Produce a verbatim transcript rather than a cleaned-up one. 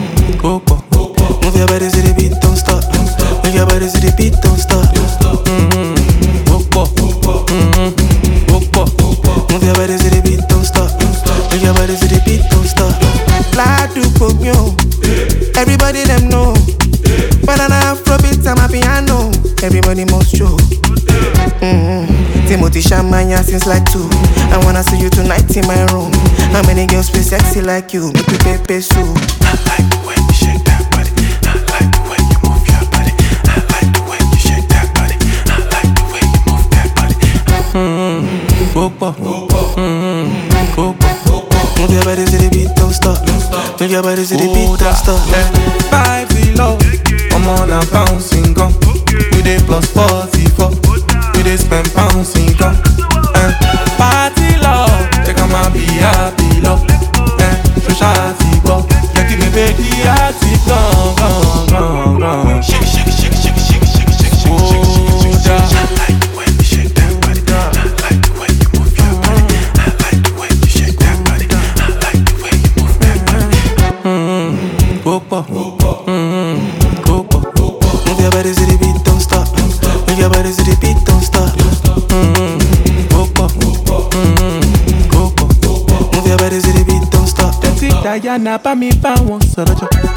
Mm-hmm. Go, go. Move your body to the beat, don't stop. Move your body to the beat, don't stop. Mm-hmm. Go, go. Mm-hmm. Go, go. Move your body to the beat, don't stop. Move your body to the beat, don't stop. Fly to Pogyo. Everybody them know. But I have Afrobeat and my piano. Everybody must show. Mm-hmm. Timothy Shamanya since like two. I wanna see you tonight in my room. How many girls feel sexy like you? Make me pay pay so. I like the way you shake that body. I like the way you move your body. I like the way you shake that body. I like the way you move that body. Mm-hmm. Go, go. Mm-hmm. Go, go. Move your body to the beat, don't stop. Move your body to the beat, don't stop. Five below, I'm on a bouncing gun. We dey plus forty-four. We dey spend bouncing gun. Eh, party love, take a man be happy love. Eh, so shawty go, yeah give me baby hearty gone, gone, gone, gone. Shake, shake, shake, shake, shake, shake, shake, shake, shake, shake. I like the way you shake that body. I like the way you move your body. I like the way you shake that body. I like the way you move that body. Mm-hmm. Go, go. Mm-hmm. Go, go. Move your body to the beat, don't stop. Move your body to the beat, don't stop. Mm-hmm. Go, go. Mm-hmm. Go, go. Move your body to the beat, don't stop. Diana, pa mi pa won sọ̀rọ̀ jọ.